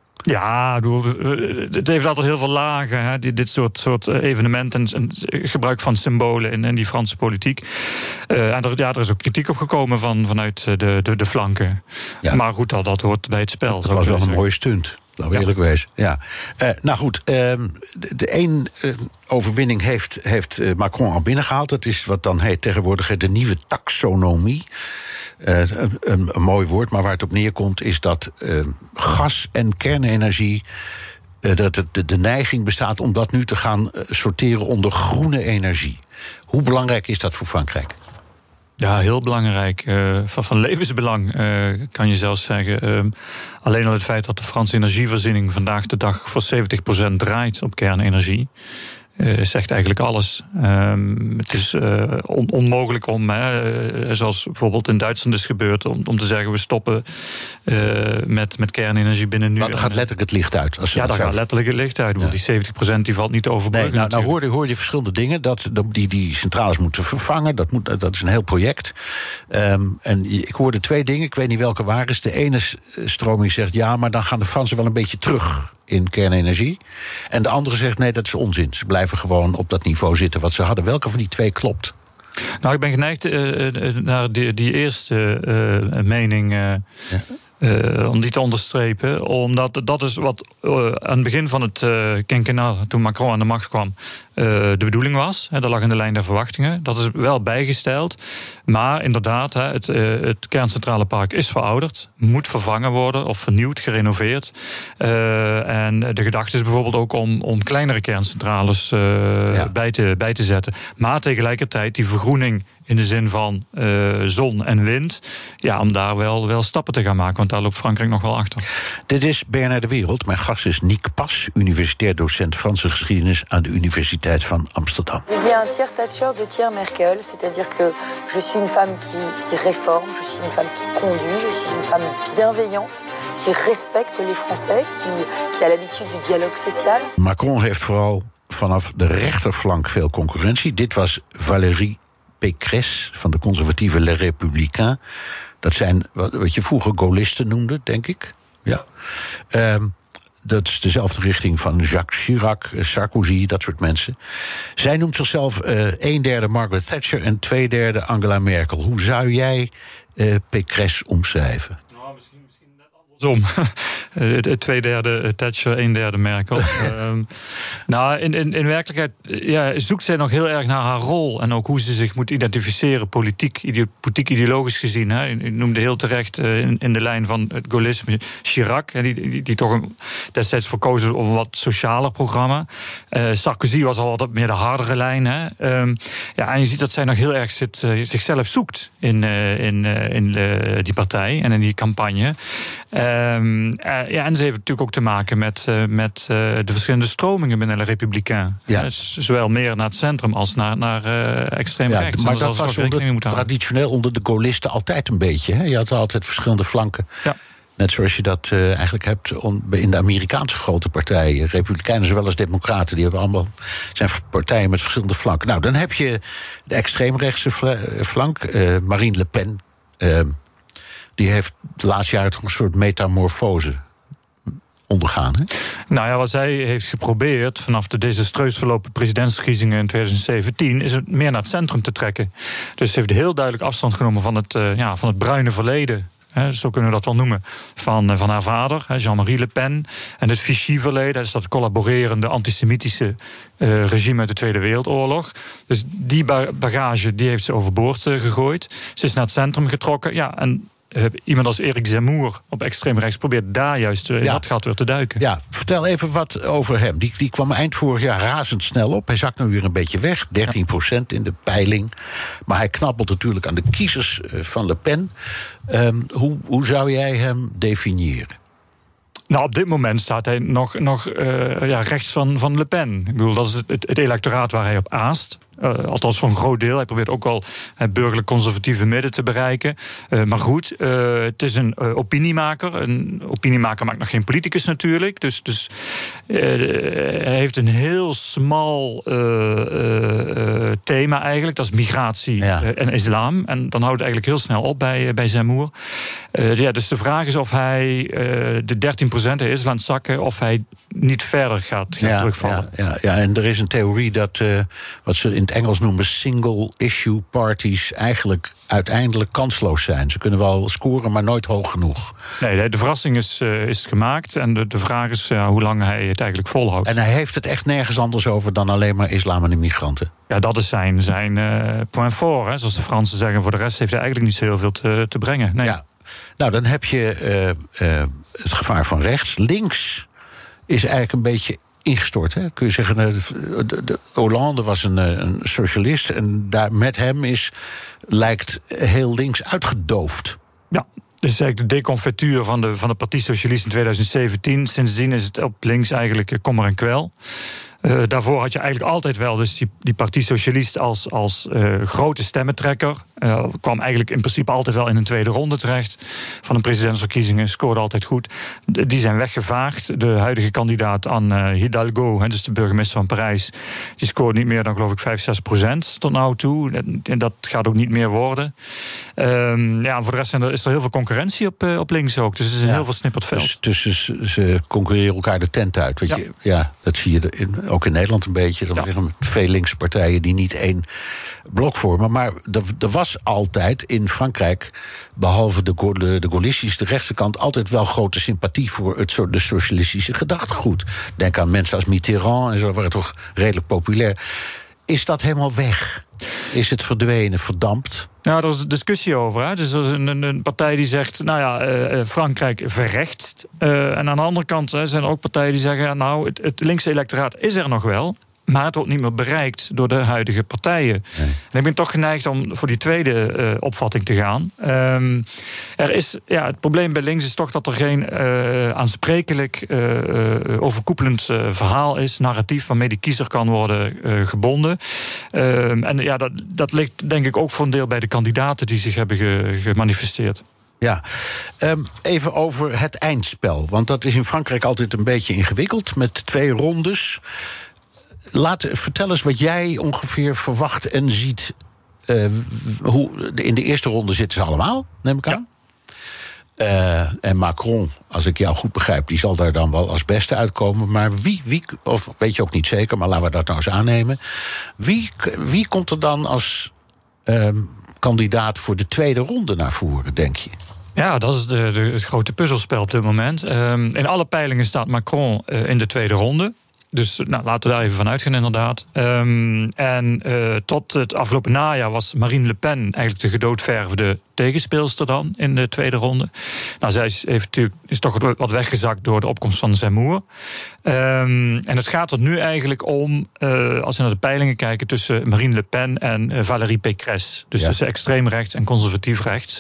Ja, het heeft altijd heel veel lagen, hè, dit soort, soort evenementen en gebruik van symbolen in, in die Franse politiek. Uh, en er, ja, er is ook kritiek op gekomen van, vanuit de, de, de flanken. Ja. Maar goed, dat, dat hoort bij het spel. Dat was wel zeggen. Een mooie stunt. Laten we eerlijk ja. wezen. Ja. Uh, nou goed, uh, de, de één uh, overwinning heeft, heeft uh, Macron al binnengehaald. Dat is wat dan heet tegenwoordig de nieuwe taxonomie. Uh, een, een, een mooi woord, maar waar het op neerkomt is dat uh, gas en kernenergie, uh, dat het, de, de neiging bestaat om dat nu te gaan uh, sorteren onder groene energie. Hoe belangrijk is dat voor Frankrijk? Ja, heel belangrijk. Uh, van, van levensbelang, uh, kan je zelfs zeggen. Uh, alleen al het feit dat de Franse energievoorziening vandaag de dag voor zeventig procent draait op kernenergie. Uh, zegt eigenlijk alles. Um, het is uh, on- onmogelijk om, hè, zoals bijvoorbeeld in Duitsland is gebeurd, om, om te zeggen we stoppen uh, met, met kernenergie binnen nu. Maar dan gaat letterlijk het licht uit. Als ja, dan gaat letterlijk het licht uit. Ja. Die zeventig procent die valt niet te overbruggen. Nee, nou, nou hoor, je, hoor je verschillende dingen. Dat, die, die centrales moeten vervangen. Dat, moet, dat is een heel project. Um, en ik hoorde twee dingen. Ik weet niet welke waar is. De ene stroming zegt ja, maar dan gaan de Fransen wel een beetje terug in kernenergie. En de andere zegt nee, dat is onzin. Ze blijven gewoon op dat niveau zitten wat ze hadden. Welke van die twee klopt? Nou, ik ben geneigd uh, naar die, die eerste uh, mening Uh, ja. Uh, om die te onderstrepen. Omdat dat is wat uh, aan het begin van het uh, quinquennat, toen Macron aan de macht kwam, uh, de bedoeling was. Hè, dat lag in de lijn der verwachtingen. Dat is wel bijgesteld. Maar inderdaad, hè, het, uh, het kerncentrale park is verouderd. Moet vervangen worden of vernieuwd, gerenoveerd. Uh, en de gedachte is bijvoorbeeld ook om, om kleinere kerncentrales uh, ja. bij, te, bij te zetten. Maar tegelijkertijd die vergroening in de zin van uh, zon en wind, ja, om daar wel, wel stappen te gaan maken. Want daar loopt Frankrijk nog wel achter. Dit is B N R De Wereld. Mijn gast is Niek Pas, universitair docent Franse geschiedenis aan de Universiteit van Amsterdam. Je dis un tiers Thatcher, deux tiers Merkel. C'est-à-dire que je suis une femme qui, qui réforme, je suis une femme qui conduit, je suis une femme bienveillante, qui respecte les Français, qui, qui a l'habitude du dialogue social. Macron heeft vooral vanaf de rechterflank veel concurrentie. Dit was Valérie Pécresse van de conservatieve Les Républicains. Dat zijn wat je vroeger Gaullisten noemde, denk ik. Ja. Um, dat is dezelfde richting van Jacques Chirac, Sarkozy, dat soort mensen. Zij noemt zichzelf uh, een derde Margaret Thatcher en twee derde Angela Merkel. Hoe zou jij uh, Pécresse omschrijven? Nou, misschien, misschien net andersom. Twee derde Thatcher, een derde Merkel. um, nou, in, in, in werkelijkheid ja, zoekt zij nog heel erg naar haar rol en ook hoe ze zich moet identificeren, politiek, ide, politiek ideologisch gezien. Hè. U noemde heel terecht uh, in, in de lijn van het gaullisme Chirac, hè, die, die, die toch een, destijds verkozen om een wat socialer programma. Uh, Sarkozy was al wat meer de hardere lijn. Hè. Um, ja, en je ziet dat zij nog heel erg zit, uh, zichzelf zoekt in, uh, in, uh, in uh, die partij en in die campagne. Um, uh, Ja, en ze heeft natuurlijk ook te maken met, uh, met uh, de verschillende stromingen binnen de Republikein. Ja. Dus zowel meer naar het centrum als naar, naar uh, extreem ja, rechts. Maar dat was onder, traditioneel onder de Gaullisten altijd een beetje. Hè? Je had altijd verschillende flanken. Ja. Net zoals je dat uh, eigenlijk hebt in de Amerikaanse grote partijen. Republikeinen zowel als democraten, die hebben allemaal, zijn partijen met verschillende flanken. Nou, dan heb je de extreemrechtse flank, uh, Marine Le Pen. Uh, die heeft de laatste jaren toch een soort metamorfose ondergaan, hè? Nou ja, wat zij heeft geprobeerd vanaf de desastreus verlopen presidentsverkiezingen in twintig zeventien... is het meer naar het centrum te trekken. Dus ze heeft heel duidelijk afstand genomen van het, uh, ja, van het bruine verleden. He, zo kunnen we dat wel noemen, van, van haar vader, Jean-Marie Le Pen. En het Vichy-verleden, dat is dat collaborerende antisemitische uh, regime uit de Tweede Wereldoorlog. Dus die bagage die heeft ze overboord uh, gegooid. Ze is naar het centrum getrokken, ja, en Uh, iemand als Eric Zemmour op extreem rechts probeert daar juist uh, in ja. dat gat weer te duiken. Ja, vertel even wat over hem. Die, die kwam eind vorig jaar razendsnel op. Hij zakt nu weer een beetje weg, dertien procent in de peiling. Maar hij knabbelt natuurlijk aan de kiezers uh, van Le Pen. Um, hoe, hoe zou jij hem definiëren? Nou, op dit moment staat hij nog, nog uh, ja, rechts van, van Le Pen. Ik bedoel, dat is het, het electoraat waar hij op aast. Uh, althans voor een groot deel. Hij probeert ook wel het burgerlijk-conservatieve midden te bereiken. Uh, maar goed, uh, het is een uh, opiniemaker. Een opiniemaker maakt nog geen politicus natuurlijk. Dus, dus uh, hij heeft een heel smal uh, uh, thema eigenlijk. Dat is migratie ja. uh, en islam. En dan houdt het eigenlijk heel snel op bij, uh, bij Zemmour. Uh, ja, dus de vraag is of hij uh, de dertien procent is aan het zakken, of hij niet verder gaat, gaat ja, terugvallen. Ja, ja, ja, en er is een theorie dat uh, wat ze in het Engels noemen single-issue parties eigenlijk uiteindelijk kansloos zijn. Ze kunnen wel scoren, maar nooit hoog genoeg. Nee, de verrassing is, uh, is gemaakt. En de, de vraag is uh, hoe lang hij het eigenlijk volhoudt. En hij heeft het echt nergens anders over dan alleen maar islam en immigranten. Ja, dat is zijn, zijn uh, point fort, hè, zoals de Fransen zeggen. Voor de rest heeft hij eigenlijk niet zo heel veel te, te brengen. Nee. Ja. Nou, dan heb je uh, uh, het gevaar van rechts. Links is eigenlijk een beetje ingestort. Hè? Kun je zeggen, de, de, de Hollande was een, een socialist en daar met hem is, lijkt heel links uitgedoofd. Ja, dus eigenlijk de deconfituur van de, van de Parti Socialiste in twintig zeventien. Sindsdien is het op links eigenlijk kommer en kwel. Uh, daarvoor had je eigenlijk altijd wel dus die, die Parti Socialiste als, als uh, grote stemmentrekker. Uh, kwam eigenlijk in principe altijd wel in een tweede ronde terecht van de presidentsverkiezingen, scoorde altijd goed. De, die zijn weggevaagd. De huidige kandidaat Anne Hidalgo, he, dus de burgemeester van Parijs, die scoort niet meer dan geloof ik vijf, zes procent tot nu toe. En dat gaat ook niet meer worden. Um, ja, voor de rest zijn er, is er heel veel concurrentie op, uh, op links ook. Dus het is een ja, heel versnipperd veld. Dus, dus ze, ze concurreren elkaar de tent uit. Weet ja. Je, ja, dat zie je in, ook in Nederland een beetje. Dan ja. zeggen veel linkse partijen die niet één blok vormen. Maar er, er was altijd in Frankrijk, behalve de, de, de gaullistische, de rechtse kant, altijd wel grote sympathie voor het soort de socialistische gedachtegoed. Denk aan mensen als Mitterrand en zo, waren toch redelijk populair. Is dat helemaal weg? Is het verdwenen, verdampt? Nou, er is een discussie over. Hè? Dus er is een, een partij die zegt, nou ja, uh, Frankrijk verrechtst. Uh, en aan de andere kant hè, zijn er ook partijen die zeggen, nou, het, het linkse electoraat is er nog wel, maar het wordt niet meer bereikt door de huidige partijen. Nee. En ik ben toch geneigd om voor die tweede uh, opvatting te gaan. Um, er is, ja, het probleem bij links is toch dat er geen uh, aansprekelijk, uh, uh, overkoepelend uh, verhaal is, narratief, waarmee die kiezer kan worden uh, gebonden. Um, en ja, dat, dat ligt denk ik ook voor een deel bij de kandidaten die zich hebben ge, gemanifesteerd. Ja, um, even over het eindspel. Want dat is in Frankrijk altijd een beetje ingewikkeld, met twee rondes. Laat, vertel eens wat jij ongeveer verwacht en ziet. Uh, hoe, in de eerste ronde zitten ze allemaal, neem ik aan. Ja. Uh, en Macron, als ik jou goed begrijp, die zal daar dan wel als beste uitkomen. Maar wie, wie of weet je ook niet zeker, maar laten we dat nou eens aannemen. Wie, wie komt er dan als uh, kandidaat voor de tweede ronde naar voren, denk je? Ja, dat is de, de, het grote puzzelspel op dit moment. Um, in alle peilingen staat Macron uh, in de tweede ronde. Dus nou, laten we daar even van uitgaan, inderdaad. Um, en uh, tot het afgelopen najaar was Marine Le Pen eigenlijk de gedoodverfde tegenspeelster dan in de tweede ronde. Nou, zij is, heeft natuurlijk, is toch wat weggezakt door de opkomst van Zemmour. Um, en het gaat er nu eigenlijk om, uh, als we naar de peilingen kijken, tussen Marine Le Pen en uh, Valérie Pécresse. Dus ja. tussen extreem rechts en conservatief rechts.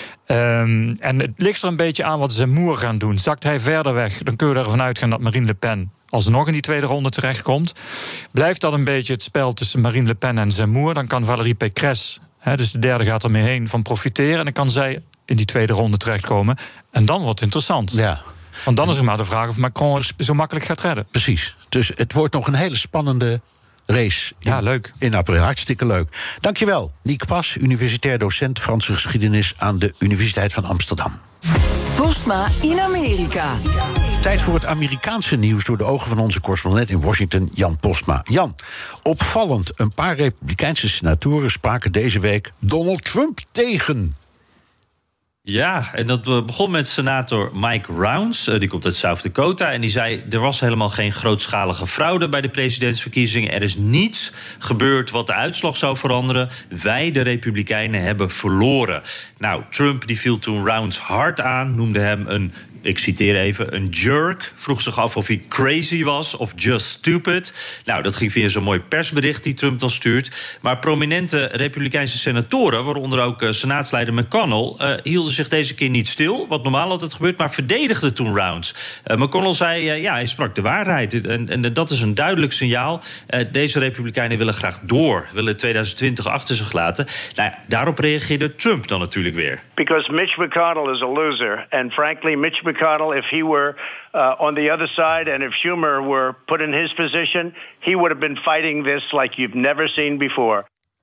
Um, en het ligt er een beetje aan wat Zemmour gaat doen. Zakt hij verder weg, dan kun je ervan uitgaan dat Marine Le Pen alsnog in die tweede ronde terechtkomt. Blijft dat een beetje het spel tussen Marine Le Pen en Zemmour, dan kan Valérie Pécresse, hè, dus de derde gaat ermee heen, van profiteren. En dan kan zij in die tweede ronde terechtkomen. En dan wordt het interessant. Ja. Want dan is er maar de vraag of Macron het zo makkelijk gaat redden. Precies. Dus het wordt nog een hele spannende race. In, ja, leuk. In april. Hartstikke leuk. Dankjewel, Niek Pas, universitair docent Franse geschiedenis aan de Universiteit van Amsterdam. Postma in Amerika. Tijd voor het Amerikaanse nieuws door de ogen van onze correspondent in Washington, Jan Postma. Jan, opvallend, een paar Republikeinse senatoren spraken deze week Donald Trump tegen. Ja, en dat begon met senator Mike Rounds, die komt uit South Dakota, en die zei, er was helemaal geen grootschalige fraude bij de presidentsverkiezingen. Er is niets gebeurd wat de uitslag zou veranderen. Wij, de Republikeinen, hebben verloren. Nou, Trump die viel toen Rounds hard aan, noemde hem een, ik citeer even, een jerk. Vroeg zich af of hij crazy was of just stupid. Nou, dat ging via zo'n mooi persbericht die Trump dan stuurt. Maar prominente Republikeinse senatoren, waaronder ook uh, senaatsleider McConnell, uh, hielden zich deze keer niet stil, wat normaal altijd gebeurt, maar verdedigde toen Rounds. Uh, McConnell zei, uh, ja, hij sprak de waarheid. En, en dat is een duidelijk signaal. Uh, deze Republikeinen willen graag door, willen twintig twintig achter zich laten. Nou, daarop reageerde Trump dan natuurlijk weer. Because Mitch McConnell is a loser. And frankly, Mitch McConnell, if he were uh, on the other side and if Schumer were put in his position, he would have been fighting this like you've never seen before.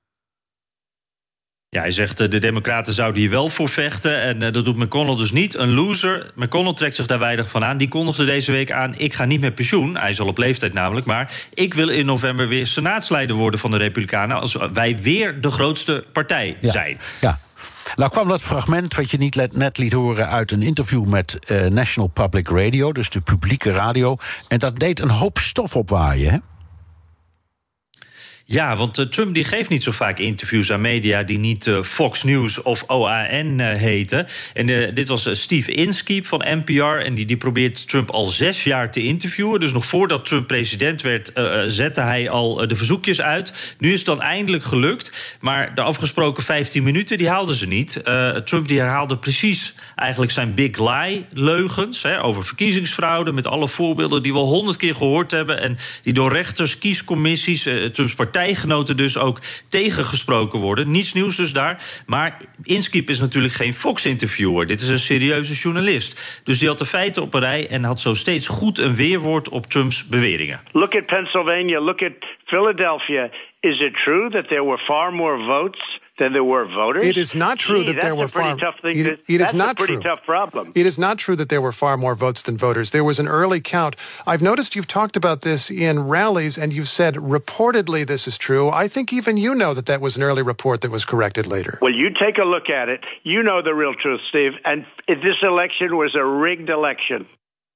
Ja, hij zegt de democraten zouden hier wel voor vechten. En uh, dat doet McConnell dus niet. Een loser. McConnell trekt zich daar weinig van aan. Die kondigde deze week aan, ik ga niet met pensioen. Hij is al op leeftijd namelijk. Maar ik wil in november weer senaatsleider worden van de Republikeinen, als wij weer de grootste partij ja. zijn. Ja. Nou kwam dat fragment wat je niet net liet horen uit een interview met uh, National Public Radio, dus de publieke radio. En dat deed een hoop stof opwaaien, hè? Ja, want uh, Trump die geeft niet zo vaak interviews aan media die niet uh, Fox News of O A N uh, heten. En uh, dit was uh, Steve Inskeep van N P R. En die, die probeert Trump al zes jaar te interviewen. Dus nog voordat Trump president werd, uh, zette hij al uh, de verzoekjes uit. Nu is het dan eindelijk gelukt. Maar de afgesproken vijftien minuten, die haalden ze niet. Uh, Trump die herhaalde precies eigenlijk zijn big lie leugens, hè, over verkiezingsfraude, met alle voorbeelden die we al honderd keer gehoord hebben. En die door rechters, kiescommissies, uh, Trumps partij partijgenoten dus ook tegengesproken worden. Niets nieuws dus daar. Maar Inskeep is natuurlijk geen Fox-interviewer. Dit is een serieuze journalist. Dus die had de feiten op een rij en had zo steeds goed een weerwoord op Trumps beweringen. Look at Pennsylvania, look at Philadelphia. Is it true that there were far more votes than there were voters? It is not true Gee, that there were far. It, it, it is not a pretty true. tough problem. It is not true that there were far more votes than voters. There was an early count. I've noticed you've talked about this in rallies, and you've said reportedly this is true. I think even you know that that was an early report that was corrected later. Well, you take a look at it. You know the real truth, Steve. And this election was a rigged election.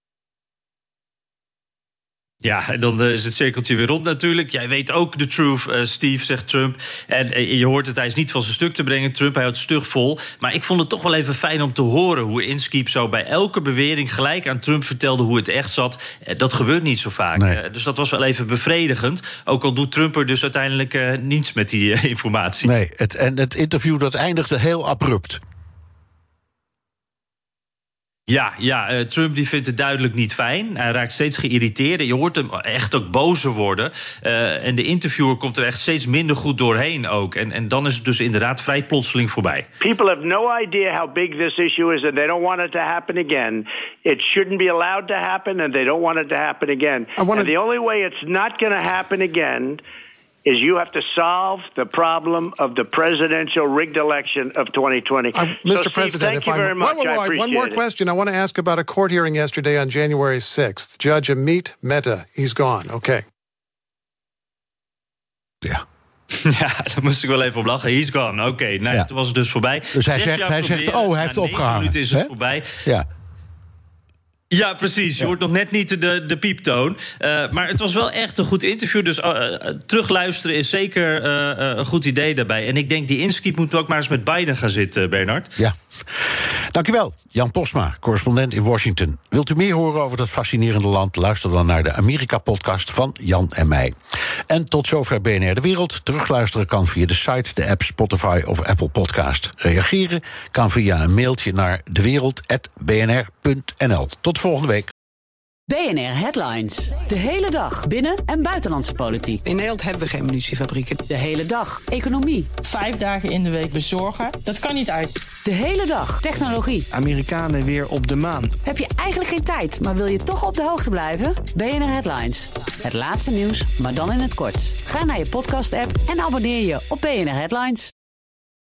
Ja, en dan is het cirkeltje weer rond natuurlijk. Jij weet ook de truth, uh, Steve, zegt Trump. En uh, je hoort het, hij is niet van zijn stuk te brengen. Trump, hij houdt stug vol. Maar ik vond het toch wel even fijn om te horen hoe Inskeep zo bij elke bewering gelijk aan Trump vertelde hoe het echt zat. Uh, dat gebeurt niet zo vaak. Nee. Uh, dus dat was wel even bevredigend. Ook al doet Trump er dus uiteindelijk uh, niets met die uh, informatie. Nee, het, en het interview dat eindigde heel abrupt. Ja, ja uh, Trump die vindt het duidelijk niet fijn. Hij raakt steeds geïrriteerd. Je hoort hem echt ook bozer worden. Uh, en de interviewer komt er echt steeds minder goed doorheen ook. En, en dan is het dus inderdaad vrij plotseling voorbij. People have no idea how big this issue is and they don't want it to happen again. It shouldn't be allowed to happen and they don't want it to happen again. And the only way it's not going to happen again is you have to solve the problem of the presidential rigged election of twenty twenty. Uh, Mister so, President, Steve, thank if you I'm, very much. wait, wait, wait, I appreciate one more it. question. I want to ask about a court hearing yesterday on January sixth. Judge Amit Mehta, he's gone. Okay. Ja. Ja, daar moest ik wel even op lachen. He's gone. Oké, okay, nou, ja. Toen was het dus voorbij. Dus hij zegt, hij zegt, oh, hij heeft opgehangen. minuten is het He? voorbij. Ja. Ja, precies. Je ja. hoort nog net niet de, de pieptoon. Uh, maar het was wel echt een goed interview. Dus uh, terugluisteren is zeker uh, een goed idee daarbij. En ik denk, die Inskeep moet ook maar eens met Biden gaan zitten, Bernard. Ja. Dankjewel, Jan Postma, correspondent in Washington. Wilt u meer horen over dat fascinerende land? Luister dan naar de Amerika-podcast van Jan en mij. En tot zover B N R De Wereld. Terugluisteren kan via de site, de app, Spotify of Apple Podcast. Reageren kan via een mailtje naar dewereld apenstaartje b n r punt n l. Tot volgende week. B N R Headlines. De hele dag binnen- en buitenlandse politiek. In Nederland hebben we geen munitiefabrieken. De hele dag economie. Vijf dagen in de week bezorgen, dat kan niet uit. De hele dag technologie. Amerikanen weer op de maan. Heb je eigenlijk geen tijd, maar wil je toch op de hoogte blijven? B N R Headlines. Het laatste nieuws, maar dan in het kort. Ga naar je podcast-app en abonneer je op B N R Headlines.